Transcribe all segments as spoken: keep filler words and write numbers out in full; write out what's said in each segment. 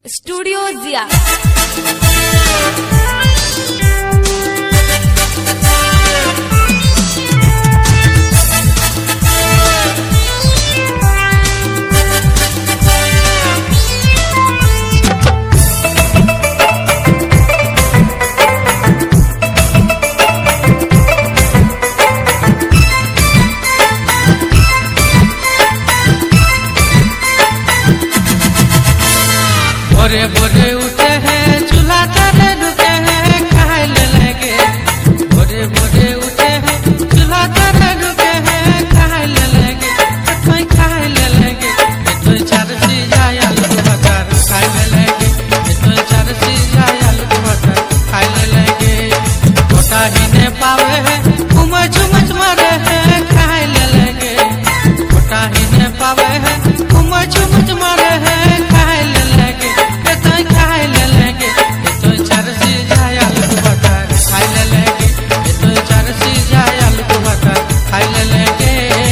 Studio जिया। भोरे भोरे उठे हैं चूल्हा तले रुके हैं खाए ले लेंगे। भोरे भोरे उठे हैं चूल्हा तले रुके हैं खाए ले लेंगे। कोई खाए ले लेंगे तो चार सीजा आलू बटर खाए ले लेंगे। तो चार सीजा आलू बटर खाए ले लेंगे। छोटा ही ने पावे है उमच उमच मारे हैं खाए ले लेंगे। छोटा ही ने पावे है उमच उमच मारे हैं खाए ले लेंगे। खाए ले लेंगे तो चार सीजा आलू बटर खाए ले लेंगे। तो चार सीजा आलू बटर खाए ले लेंगे।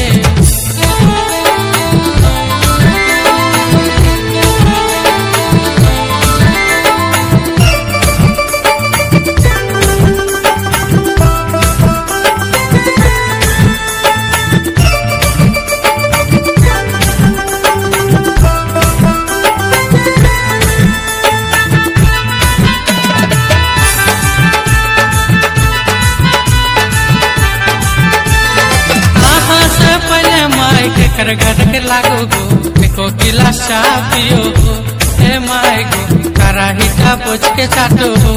कर घर के लागो गो एको गिलास चाह पियो हो। हे माय गो कराही का पोछ के चाटो हो।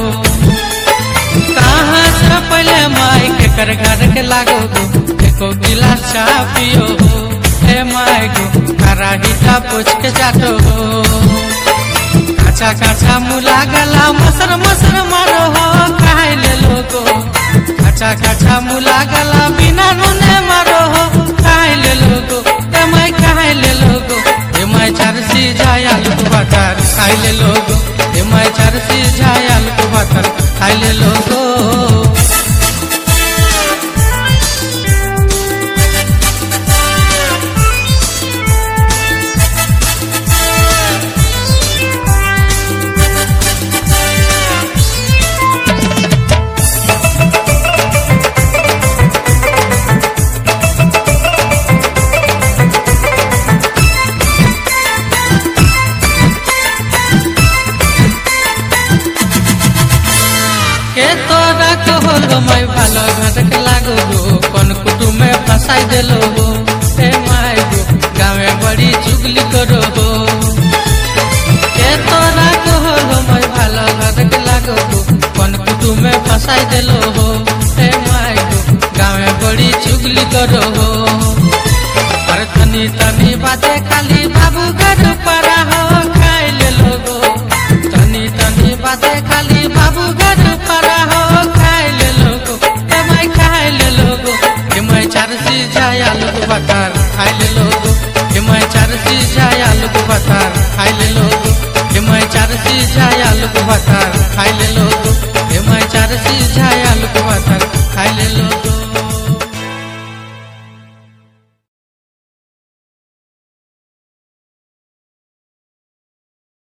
कहाँ से पहले माई के कर घर के लागो गो एको गिलास चाह पियो हो। हे माय गो कराही का पोछ के चाटो हो। काचा काचा मुला गला मसर मसर मारो हो खाए ले लोगो। काचा काचा मुला गला बिना नूने मारो हो खाए ले लोगो। मैं खाए ले लोगो ये मैं चार सीजा आलू बटर खाए ले लोगो। ये मैं चार सीजा आलू बटर खाए ले लोगो। के तोरा कहलो मैं भालो घर के लागो गो कौन कुटुम में फंसाई देलो हो। हे माय गो गाँवे बड़ी चुगली करो हो। के तोरा कहलो मैं भालो घर के लागो गो कौन कुटुम में फंसाई देलो हो। हे माय गो गाँवे बड़ी चुगली करो हो। अरे तनी तनी बातें खाली बाबू घर परा हो खाए ले लोगो। तनी तनी बातें खाली बाबू घर परा हो खाए ले लोगो। मैं खाए ले लोगो कि मैं चार सीजा आलू बटर खाए ले लोगो। कि मैं चार सीजा आलू बटर खाए ले लोगो। कि मैं चार सीजा आलू बटर खाए ले लोगो। कि मैं चार सीजा आलू बटर